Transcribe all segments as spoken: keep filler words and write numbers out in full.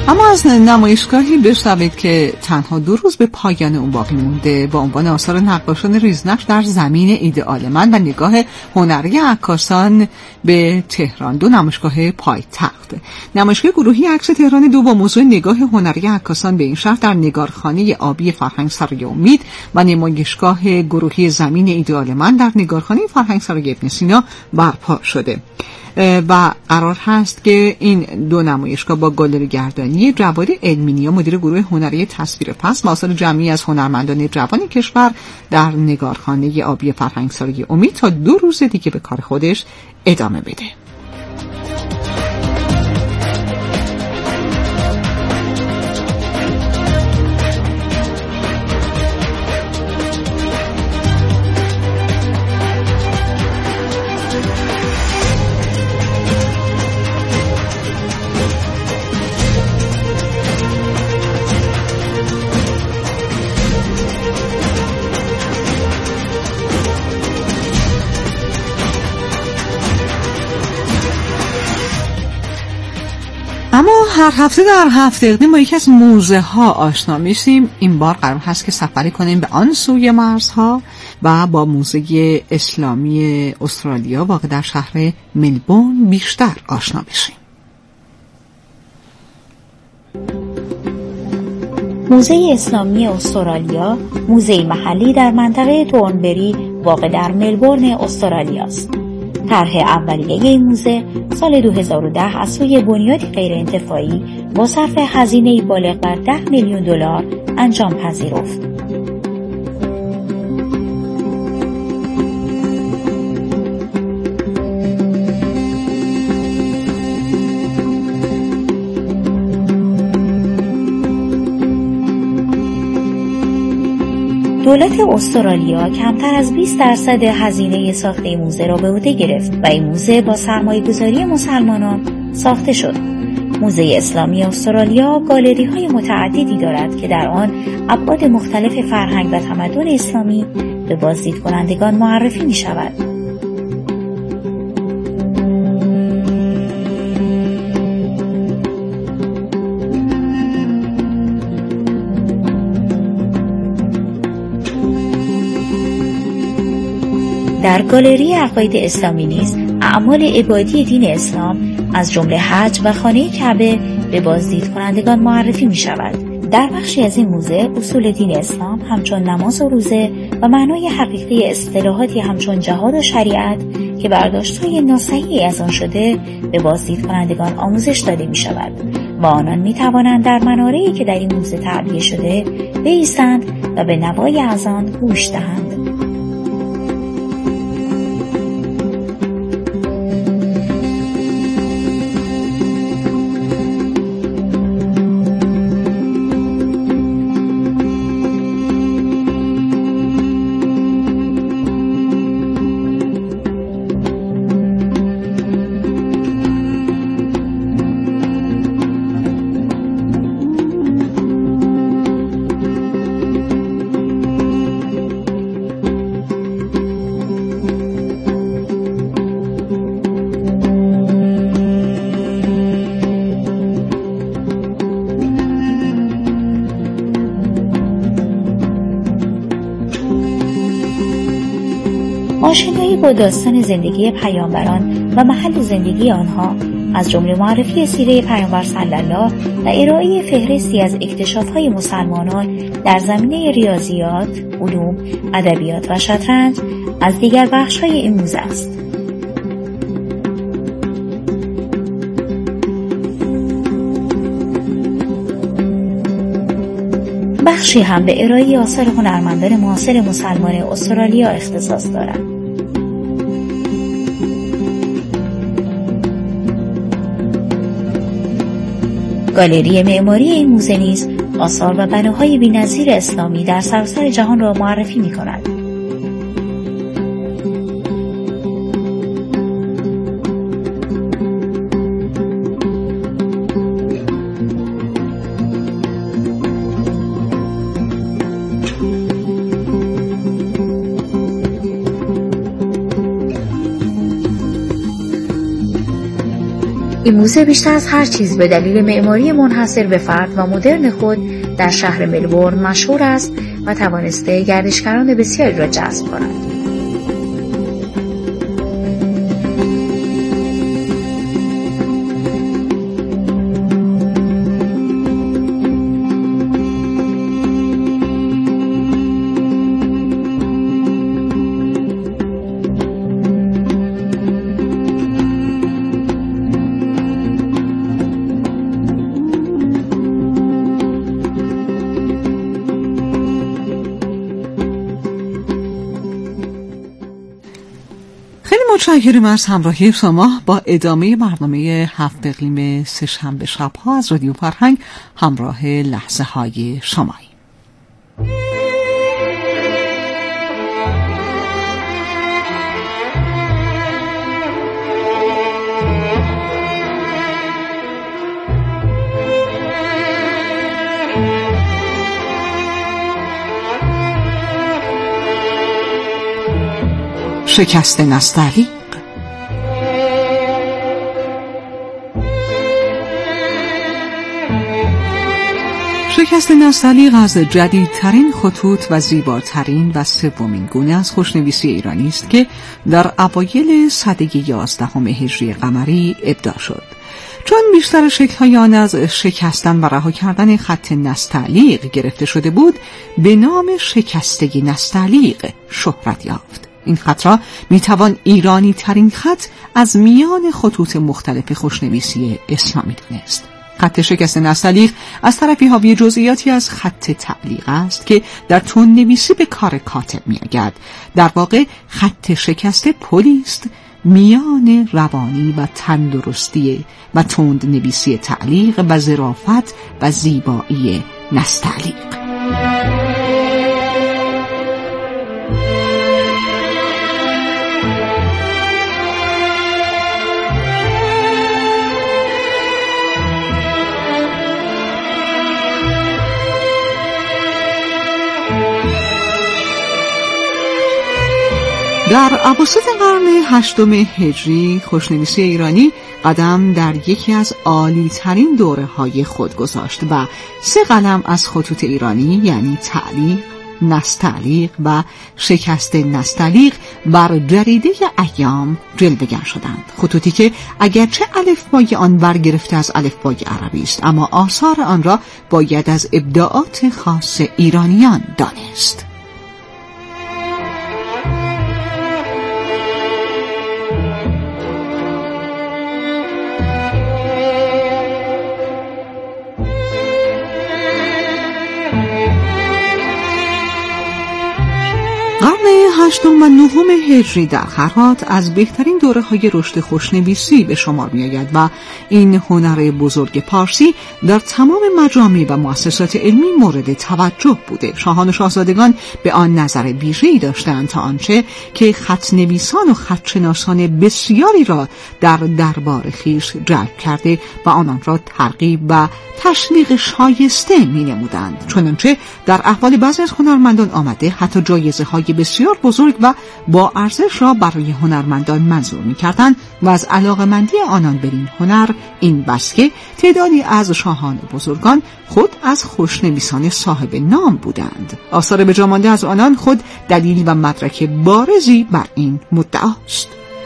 اما از نمایشگاهی بشنوید که تنها دو روز به پایان اون باقی مونده با عنوان آثار نقاشان ریزنقش در زمین ایدئال من و نگاه هنری عکاسان به تهران، دو نمایشگاه پایتخت. نمایشگاه گروهی عکس تهران دو با موضوع نگاه هنری عکاسان به این شهر در نگارخانه آبی فرهنگسرای امید و نمایشگاه گروهی زمین ایدئال من در نگارخانه فرهنگسرای ابن سینا برپا شده و قرار هست که این دو نمایشگاه با گالری گردانی جواد علمینیا مدیر گروه هنری تصویر پس با آثار جمعی از هنرمندان جوان کشور در نگارخانه آبی فرهنگسرای امید تا دو روز دیگه به کار خودش ادامه بده. اما هر هفته در هفت دقیقه ما یکی از موزه ها آشنا میشیم. این بار قرار هست که سفری کنیم به آن سوی مرزها و با موزه اسلامی استرالیا واقع در شهر ملبورن بیشتر آشنا بشیم. موزه اسلامی استرالیا موزه محلی در منطقه تورنبری واقع در ملبورن استرالیا است. طرح اولیه این موزه سال دو هزار و ده از سوی بنیادی غیر انتفاعی با صرف هزینه بالغ بر ده میلیون دلار انجام پذیرفت. دولت استرالیا کمتر از بیست درصد هزینه ساخت این موزه را به عهده گرفت و این موزه با سرمایه‌گذاری مسلمانان ساخته شد. موزه اسلامی استرالیا گالری‌های متعددی دارد که در آن ابعاد مختلف فرهنگ و تمدن اسلامی به بازدید کنندگان معرفی می‌شود. در گالری عقاید اسلامی نیز اعمال عبادی دین اسلام از جمله حج و خانه کعبه به بازدید کنندگان معرفی می شود. در بخشی از این موزه اصول دین اسلام همچون نماز و روزه و معنای حقیقی اصطلاحاتی همچون جهاد و شریعت که برداشت‌های ناصحیحی از آن شده به بازدید کنندگان آموزش داده می شود و آنان می توانند در مناره‌ای که در این موزه تعبیه شده بایستند و به نوای اذان گوش دهند. آشنایی با داستان زندگی پیامبران و محل زندگی آنها از جمله معرفی سیره پیامبر صلی الله و ارائه فهرستی از اکتشاف‌های مسلمانان در زمینه ریاضیات، علوم، ادبیات و شطرنج از دیگر بخش‌های این موزه است. بخشی هم به ارائه آثار هنرمندان معاصر مسلمان استرالیا اختصاص دارد. گالری معماری این موزه نیز آثار و بناهای بی‌نظیر اسلامی در سراسر جهان را معرفی می‌کند. این موزه بیشتر از هر چیز به دلیل معماری منحصر به فرد و مدرن خود در شهر ملبورن مشهور است و توانسته گردشگران بسیاری را جذب کند. متشکرم از همراهی شما. با ادامه برنامه هفت اقلیم سه شنبه شب‌ها از رادیو فرهنگ همراه لحظه های شمایی. شکست نستعلیق. شکست نستعلیق از جدیدترین خطوط و زیباترین و سومین گونه از خوشنویسی ایرانی است که در اوایل سده یازدهم هجری قمری ابداع شد. چون بیشتر شکل‌های آن از شکستن و رها کردن خط نستعلیق گرفته شده بود، به نام شکستگی نستعلیق شهرت یافت. این خط را میتوان ایرانی ترین خط از میان خطوط مختلف خوشنویسی اسلامی دانست. خط شکست نستعلیق از طرفی حاوی جزئیاتی از خط تعلیق است که در تون نویسی به کار کاتب میآید. در واقع خط شکسته پلی است میان روانی و تندرستی و تند نویسی تعلیق و ظرافت و زیبایی نستعلیق. در اواسط قرن هشتم هجری خوشنویسی ایرانی قدم در یکی از عالی‌ترین دوره‌های خود گذاشت و سه قلم از خطوط ایرانی یعنی تعلیق، نستعلیق و شکست نستعلیق بر جریده ایام جلوه‌گر شدند. خطوطی که اگرچه الفبای آن برگرفته از الفبای عربی است، اما آثار آن را باید از ابداعات خاص ایرانیان دانست. قرن هشتم و نهم هجری در هرات از بهترین دوره‌های رشد خوشنویسی به شمار می‌آید و این هنر بزرگ پارسی در تمام مجامع و مؤسسات علمی مورد توجه بوده. شاهان و شاهزادگان به آن نظر ویژه‌ای داشتند تا آنچه که خط نویسان و خطشناسان بسیاری را در دربار خویش جلب کرده و آنان را ترغیب و تشویق شایسته می‌نمودند. چنانچه در احوال بعضی از هنرمندان آمده حتی جایزه‌های بسیار بزرگ و با ارزش را برای هنرمندان منظور می‌کردند و از علاقه‌مندی آنان به این هنر این بس که تعدادی از شاهان بزرگان خود از خوشنویسان صاحب نام بودند. آثار به جا مانده از آنان خود دلیل و مدرک بارزی بر این مدعاست.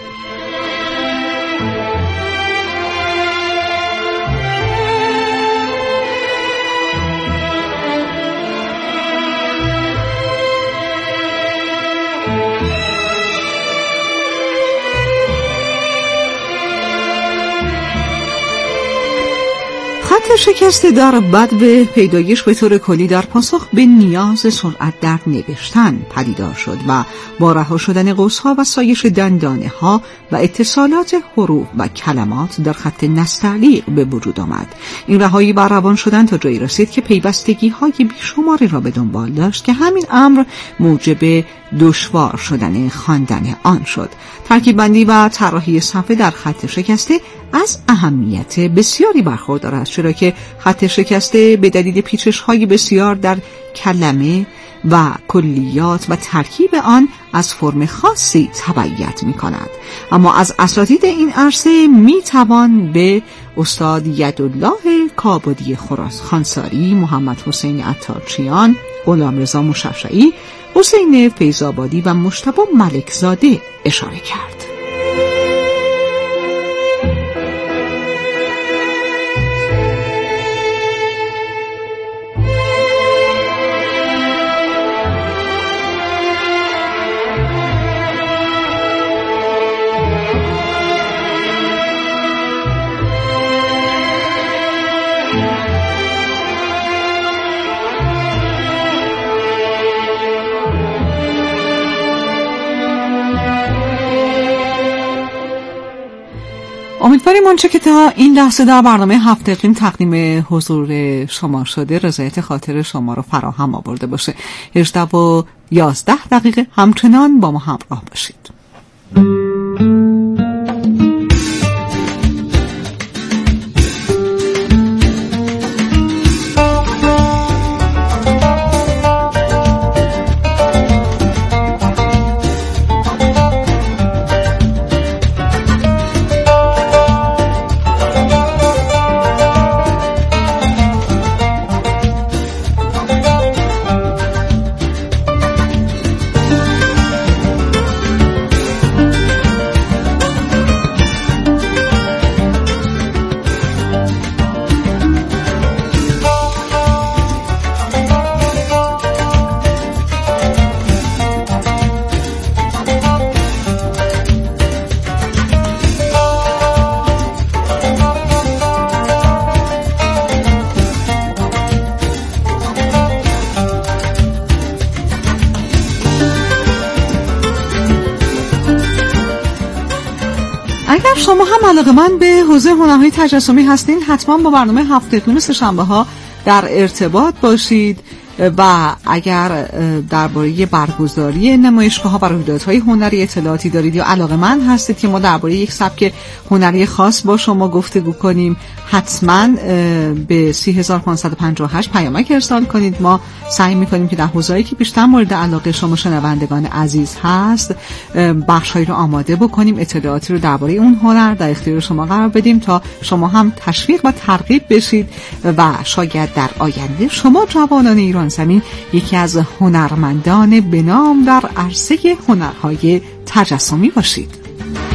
خط شکسته در بدو پیدایش به طور کلی در پاسخ به نیاز سرعت در نوشتن پدیدار شد و با رها شدن قوس‌ها و سایش دندانه‌ها و اتصالات حروف و کلمات در خط نستعلیق به وجود آمد. این رهایی بر روان شدن تا جایی رسید که پیوستگی‌های بیشماری را به دنبال داشت که همین امر موجب دشوار شدن خواندن آن شد. ترکیب بندی و طراحی صفحه در خط شکسته از اهمیت بسیاری برخوردار است، چرا که خط شکسته به دلیل پیچش‌های بسیار در کلمه و کلیات و ترکیب آن از فرم خاصی تبعیت می کند. اما از اساتید این عرصه می توان به استاد یدالله کابادی خراسانی، محمد حسین عطارچیان، غلامرضا مشفشعی، حسین فیض‌آبادی و مجتبی ملکزاده اشاره کرد. امیدواریم آنچه که تا این لحظه در برنامه هفت اقلیم تقدیم حضور شما شده رضایت خاطر شما رو فراهم آورده باشه. هجده و یازده دقیقه همچنان با ما همراه باشید. اگر شما هم علاقه‌مند به حوزه هنرهای تجسمی هستین حتما با برنامه هفت اقلیم سه‌شنبه ها در ارتباط باشید و اگر درباره برگزاری نمایشگاه‌ها و رویدادهای هنری اطلاعاتی دارید یا علاقه‌مند هستید که ما درباره یک سبک هنری خاص با شما گفتگو کنیم حتما به سه هزار و پانصد و پنجاه و هشت پیامک ارسال کنید. ما سعی می‌کنیم که در حوزه‌ای که بیشتر مورد علاقه شما شنوندگان عزیز هست بخشایی رو آماده بکنیم، اطلاعاتی رو درباره اون هنر در اختیار شما قرار بدیم تا شما هم تشویق و ترغیب بشید و شاید در آینده شما جوانان ایران زمین یکی از هنرمندان به نام در عرصه هنرهای تجسمی باشید.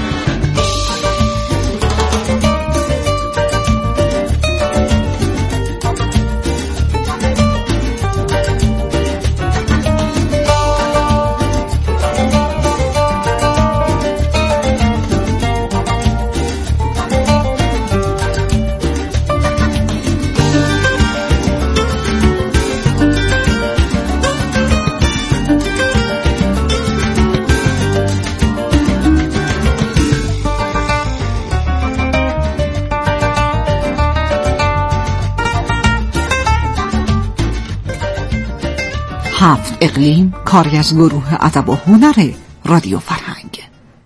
هفت اقلیم کاری از گروه ادب و هنر رادیو فرهنگ.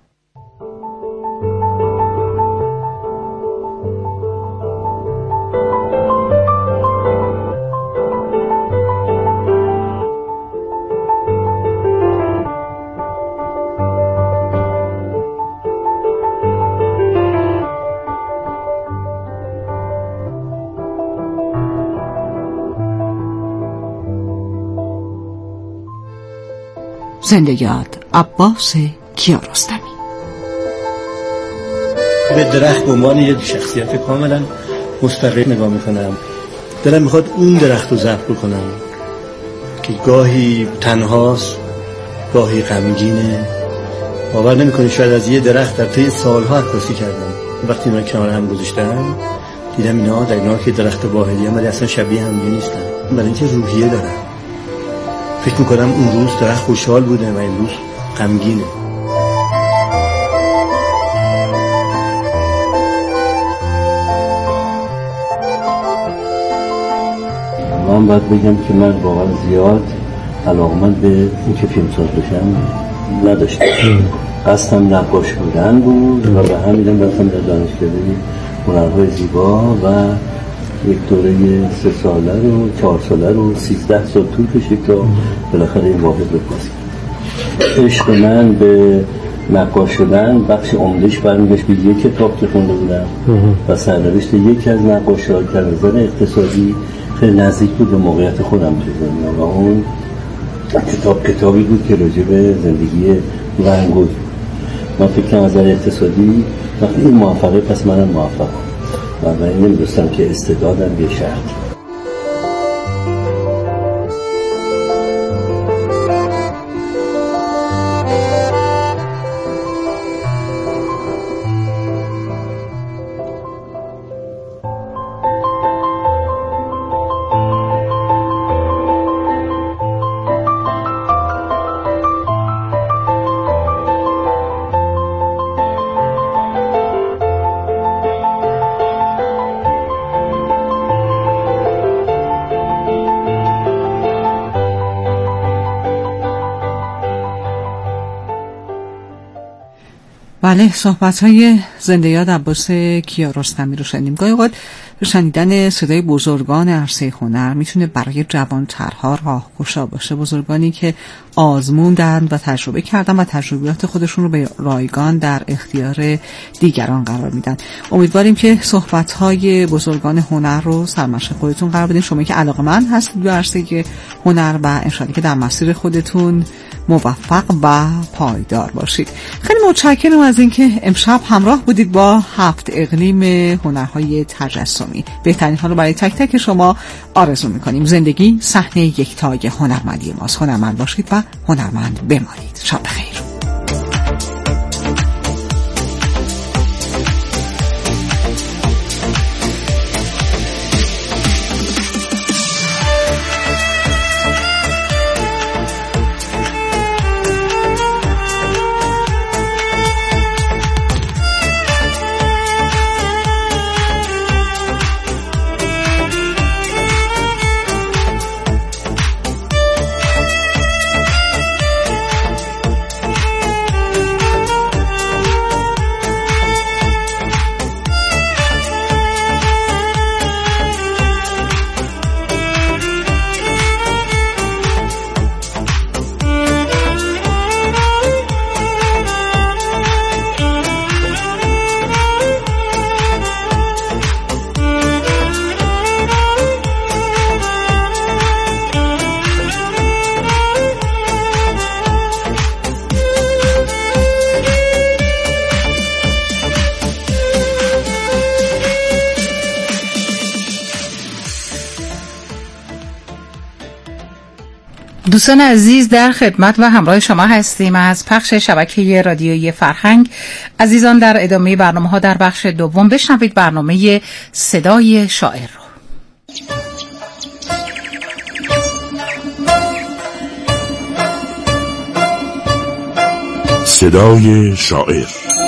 زنده یاد عباس کیارستمی. به درخت به عنوان یک شخصیت کاملا مستقل نگاه میکنم. دلم میخواد اون درخت رو ضبط بکنم که گاهی تنهاست، گاهی غمگینه. باور نمیکنی شاید از یه درخت در طی سالها عکاسی کردم. وقتی من کنار هم گذاشتم دیدم اینا در اینا که درخت واحدی هم ولی اصلا شبیه هم نیستن، برای اینکه روحیه دارن. فکر میکنم اون روز درخت خوشحال بوده و این روز غمگینه. من باید بگم که من واقعا زیاد علاقمند به این که فیلمساز بشم نداشتم. قصدم نقاش بودن بود و به همین رفتم در دانشکده هنرهای زیبا و یک دوره سه ساله رو چهار ساله رو سیزده سال طول کشید تا بالاخره این واحد رو پاس کرد. عشق من به نقاش شدن بخش عمده‌اش برمیگشت به یک کتاب که خونده بودم و سرنوشت یکی از نقاش‌ها که از نظر اقتصادی خیلی نزدیک بود به موقعیت خودم توی دنیا و اون کتاب کتابی بود که راجع به زندگی ون گوی. من فکر کنم از نظر اقتصادی وقتی این موفقه پس منم موفق و من نمی‌دونستم که استعدادم یه شرط. بله، صحبت‌های زنده یاد عباس کیارستمی رو شنیدیم. گاهی اوقات شنیدن صدای بزرگان عرصه هنر میتونه برای جوان‌ترها راهگشا باشه، بزرگانی که آزموندن و تجربه کردن و تجربیات خودشون رو به رایگان در اختیار دیگران قرار میدن. امیدواریم که صحبت‌های بزرگان هنر رو سرمشق خودتون قرار بدین، شما که علاقه‌مند هستید به عرصه هنر و ان شاءالله که در مسیر خودتون موفق و پایدار باشید. خیلی متشکرم از اینکه امشب همراه بودید با هفت اقلیم هنرهای تجسمی. بهترین ها رو برای تک تک شما آرزو میکنیم. زندگی صحنه یکتای هنرمندی ماست. هنرمند باشید و هنرمند بمانید. شب بخیر. دوستان عزیز، در خدمت و همراه شما هستیم از پخش شبکه رادیویی فرهنگ. عزیزان، در ادامه برنامه ها در بخش دوم بشنوید برنامه صدای شاعر رو. صدای شاعر.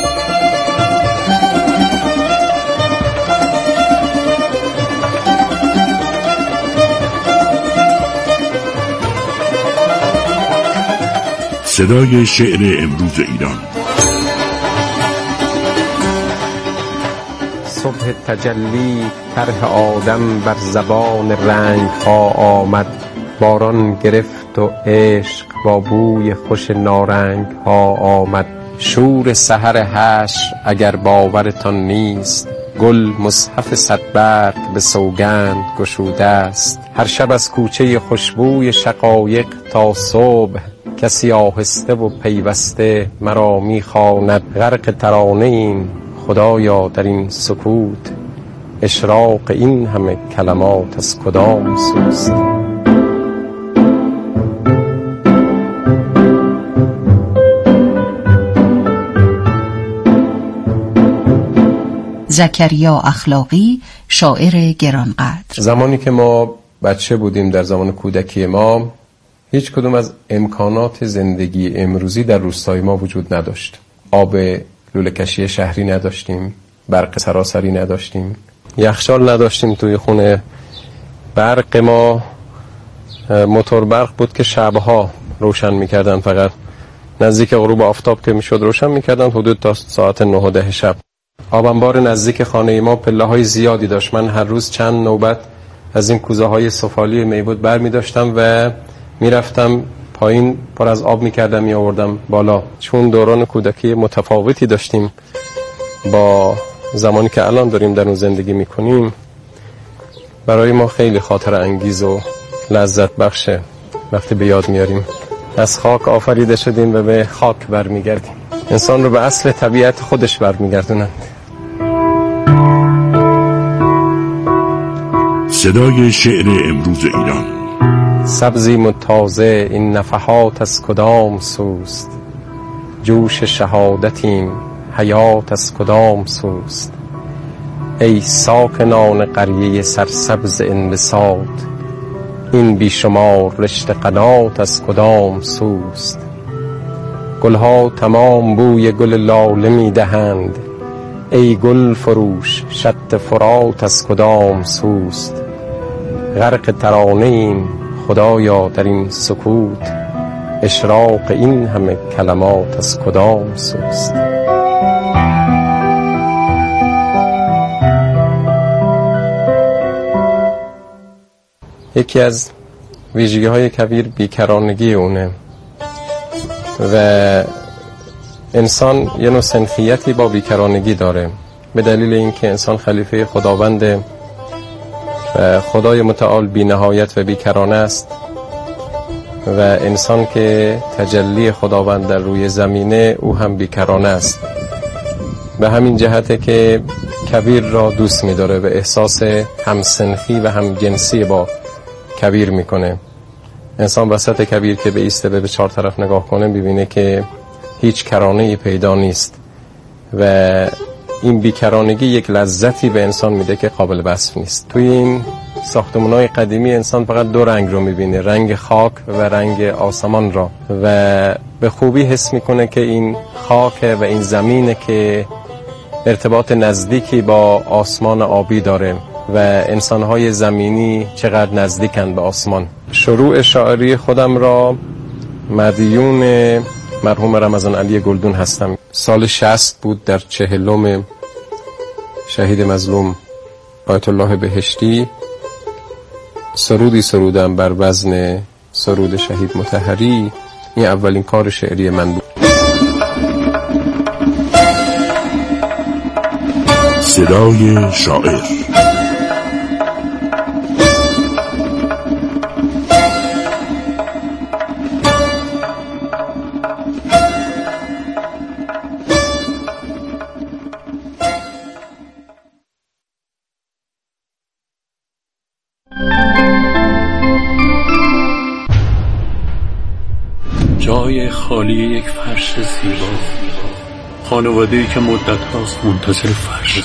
صدای شعر امروز ایران. صبح تجلی طرح آدم بر زبان رنگ ها آمد، باران گرفت و عشق با بوی خوش نارنگ ها آمد. شور سحر حشر اگر باورتان نیست، گل مصحف صدبرگ به سوگند گشوده است. هر شب از کوچه خوشبوی شقایق تا صبح، کسی آهسته و پیوسته مرا میخواند. غرق ترانه ایم خدایا در این سکوت، اشراق این همه کلمات از کدام سوست. زکریا اخلاقی، شاعر گرانقدر. زمانی که ما بچه بودیم، در زمان کودکی ما، هیچ کدوم از امکانات زندگی امروزی در روستای ما وجود نداشت. آب لوله کشی شهری نداشتیم، برق سراسری نداشتیم، یخچال نداشتیم توی خونه. برق ما موتور برق بود که شبها روشن میکردن، فقط نزدیک غروب آفتاب که میشد روشن میکردن، حدود تا ساعت نه و ده شب. آب انبار نزدیک خانه ما پله‌های زیادی داشت. من هر روز چند نوبت از این کوزه‌های سفالی می بود برمی داشتم و میرفتم پایین، پر از آب میکردم می آوردم بالا. چون دوران کودکی متفاوتی داشتیم با زمانی که الان داریم در اون زندگی میکنیم، برای ما خیلی خاطر انگیز و لذت بخشه وقتی به یاد میاریم از خاک آفریده شدیم و به خاک برمیگردیم. انسان رو به اصل طبیعت خودش برمیگردونند. صدای شعر امروز ایران. سبزی متازه این نفحات از کدام سوست، جوش شهادتیم حیات از کدام سوست. ای ساکنان قریه سرسبز انبساط، این بیشمار رشته قنات از کدام سوست. گلها تمام بوی گل لاله می دهند، ای گل فروش شط فرات از کدام سوست. غرق ترانه ایم خدایا در این سکوت، اشراق این همه کلمات از کدام سوست. یکی از ویژگی های کبیر بیکرانگی اونه و انسان یه نوع سنخیتی با بیکرانگی داره، به دلیل اینکه انسان خلیفه خداونده و خدای متعال بی نهایت و بیکرانه است و انسان که تجلی خداوند در روی زمینه او هم بیکرانه است. به همین جهته که کبیر را دوست می داره و احساس همسنخی و هم جنسی با کبیر میکنه. انسان وسط کبیر که به ایسته به چهار طرف نگاه کنه ببینه که هیچ کرانه‌ای پیدا نیست و این بیکرانگی یک لذتی به انسان میده که قابل وصف نیست. توی این ساختمان‌های قدیمی انسان فقط دو رنگ رو میبینه، رنگ خاک و رنگ آسمان را، و به خوبی حس میکنه که این خاک و این زمینه که ارتباط نزدیکی با آسمان آبی داره و انسان‌های زمینی چقدر نزدیکند به آسمان. شروع شاعری خودم را مدیون مرحوم رمضان علی گلدون هستم. سال شصت بود، در چهلم شهید مظلوم آیت الله بهشتی سرودی سرودم بر وزن سرود شهید مطهری. این اولین کار شعری من بود. صدای شاعر. جای خالی یک فرش زیبا، خانواده‌ای که مدت هاست منتظر فرش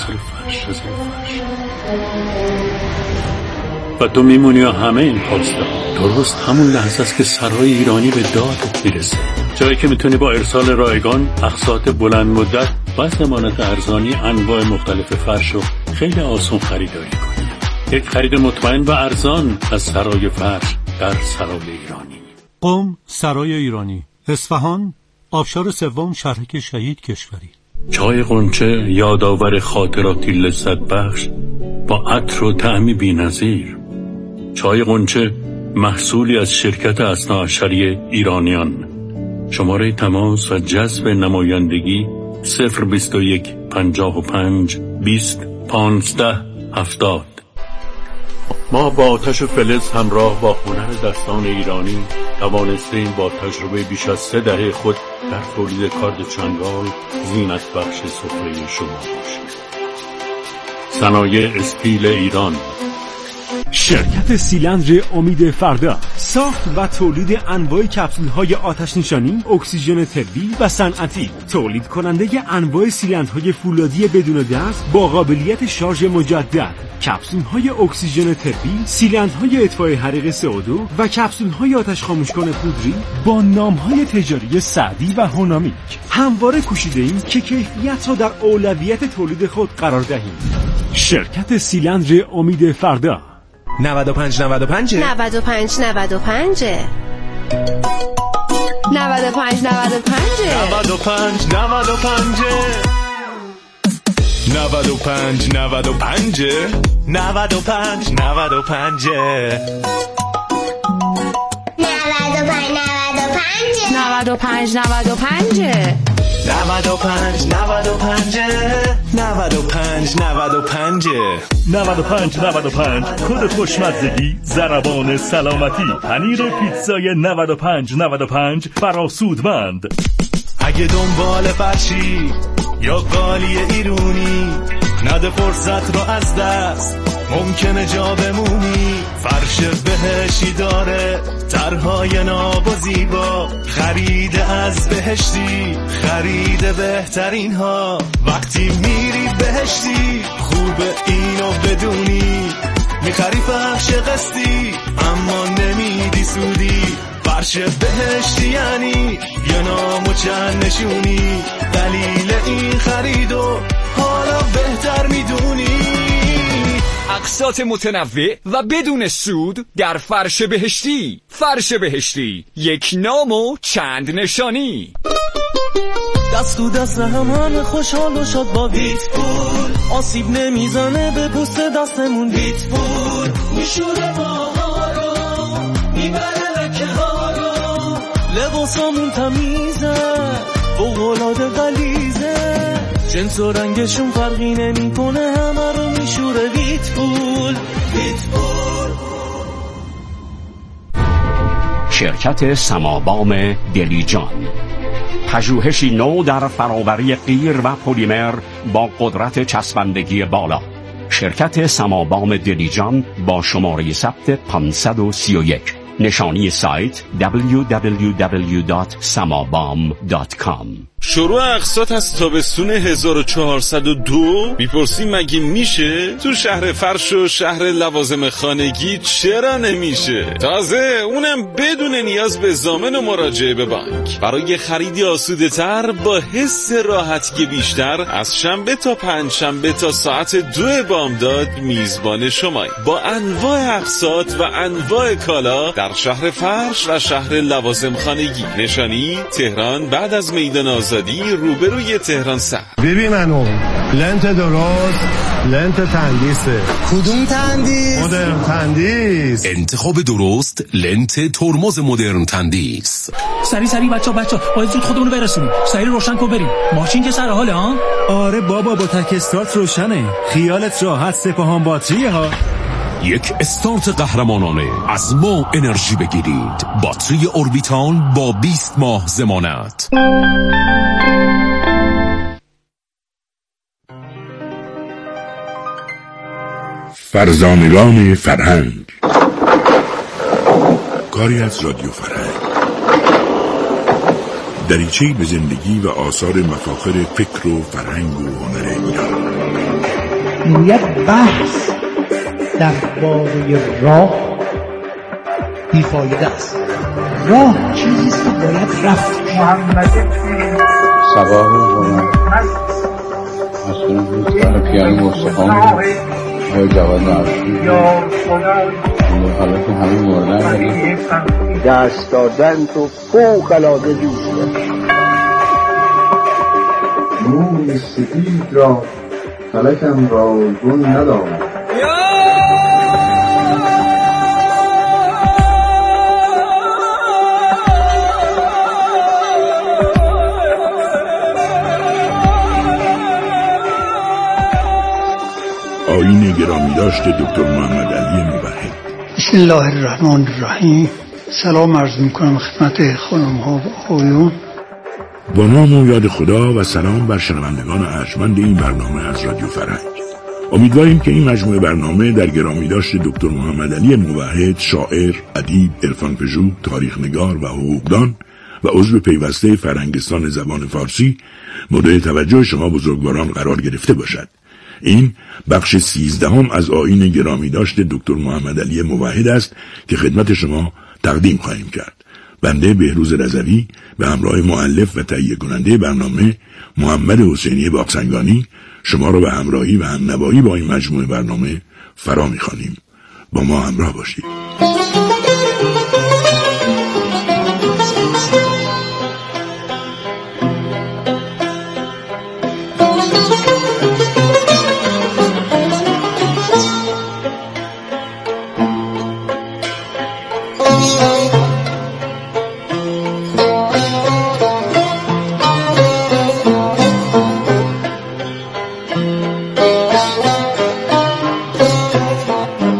و تو میمونی و همه این پاستا. درست همون لحظه است که سرای ایرانی به دادت میرسه، جایی که میتونی با ارسال رایگان اقساط بلند مدت و ضمانت ارزانی انواع مختلف فرش رو خیلی آسان خریداری کنی. یک خرید مطمئن و ارزان از سرای فرش در سرای ایرانی. قم، سرای ایرانی، اصفهان، آبشار سوم، شهرک شهید کشوری. چای غنچه یادآور خاطراتی لذت بخش با عطر و طعمی بی‌نظیر. چای غنچه محصولی از شرکت اثناعشری ایرانیان. شماره تماس و جذب نمایندگی صفر بیست و یک پنجاه و پنج بیست پانزده هفتاد. ما با آتش و فلز همراه با هنر دستان ایرانی توانستیم با تجربه بیش از سه دهه خود در تولید کارد چنگال زینت بخش سفره شما باشیم. صنایع اسپیل ایران. شرکت سیلندر امید فردا ساخت و تولید انواع کپسول‌های آتش نشانی، اکسیژن طبی و صنعتی. تولید کننده انواع سیلندرهای فولادی بدون دست با قابلیت شارژ مجدد، کپسول‌های اکسیژن طبی، سیلندرهای اطفای حریق سی او دو و کپسول‌های آتش خاموشکن پودری با نام‌های تجاری سعدی و هونامیک. همواره کوشیده‌ایم که کیفیت را در اولویت تولید خود قرار دهیم. شرکت سیلندر امید فردا. نود و پنج نود و پنج نود و پنج نود و پنج نود و پنج نود و پنج نود و پنج نود و پنج نود و پنج نود و پنج نود و پنج نود و پنج نود و پنج نود و پنج نود و پنج نود و پنج نود و پنج نود و پنج نود و پنج نود و پنج کد خوشمزگی ضربان سلامتی پنیر پیتزای نود و پنج نود و پنج برا سودمند. اگه دنبال فرشی یا قالی ایرونی نده فرصت رو از دست، ممکنه جا بمونی. فرش بهشتی داره طرحهای ناب و زیبا، خرید از بهشتی خرید بهترین ها. وقتی میری بهشتی خوبه اینو بدونی، میخری فرش قسطی اما نمیدی سودی. فرش بهشتی یعنی یه نام و چند نشونی، دلیل این خریدو حالا بهتر میدونی. اقساط متنوع و بدون سود در فرش بهشتی. فرش بهشتی، یک نام و چند نشانی. دست تو دست همه خوشحال و شاد با بیت پول، آسیب نمیزنه به پوست دستمون. بیت پول میشوره ماها رو، میبره لکه ها رو، لباسامون تمیزه فوق‌العاده غلیظه، جنس و رنگشون فرقی نمیکنه همه رو میشوره. بیت پول بیت پول. شرکت سمابام دلیجان، پژوهشی نو در فرآوری قیر و پلیمر با قدرت چسبندگی بالا. شرکت سمابام دلیجان با شماره ثبت پانصد و سی و یک. نشانی سایت دبلیو دبلیو دبلیو دات سمابام دات کام. شروع اقساط از تابستون هزار و چهارصد و دو. میپرسی مگه میشه؟ تو شهر فرش و شهر لوازم خانگی چرا نمیشه؟ تازه اونم بدون نیاز به ضامن و مراجعه به بانک. برای خریدی آسوده تر با حس راحتی بیشتر، از شنبه تا پنج شنبه تا ساعت دو بامداد میزبان شمای با انواع اقساط و انواع کالا در شهر فرش و شهر لوازم خانگی. نشانی تهران بعد از میدان آزادی روبروی تهران سر. ببین منو لنت درست، لنت تندیسه. کدوم تندیس؟ مدرن تندیس. انتخاب درست لنت ترمز مدرن تندیس. سری سری بچا بچا باید زود خودمونو برسونیم. سری روشن کن بریم. ماشین که سر حاله ها؟ آره بابا با تک استارت روشنه. خیالت راحت، سپاهان باتریه ها. یک استارت قهرمانانه از ما انرژی بگیرید. باتری اوربیتال با بیست ماه ضمانت. فرزانگان فرهنگ، کاری از رادیو فرهنگ، دریچه‌ای به زندگی و آثار مفاخر فکر و فرهنگ و هنر ایران. یک بحث درباره راه بیفایده است. راه چیزی است که باید رفت. محمد صباح روزانه مسئول دوستان پیانو مستقام های جواد نعرفی حالا که همه موردن داریم دست دادن تو فوق العاده دوست دارم. موی سفید را فلکم را گل ندارم. آیین گرامی داشت دکتر محمد علی موحد. بسم الله الرحمن الرحیم. سلام عرض میکنم خدمت خانم ها و آقایون. با نام و یاد خدا و سلام بر شنوندگان ارجمند این برنامه از رادیو فرهنگ. امیدواریم که این مجموعه برنامه در گرامی داشت دکتر محمد علی موحد، شاعر، ادیب، عرفان‌پژوه، تاریخ‌نگار و حقوقدان و عضو پیوسته فرهنگستان زبان فارسی مورد توجه شما بزرگواران قرار گرفته باشد. این بخش سیزدهم از آیین گرامی داشت دکتر محمد علی موحد است که خدمت شما تقدیم خواهیم کرد. بنده بهروز رضوی به همراه مؤلف و تهیه کننده برنامه محمد حسینی باغسنگانی شما را به همراهی و همنوایی با این مجموعه برنامه فرا می‌خوانیم. با ما همراه باشید.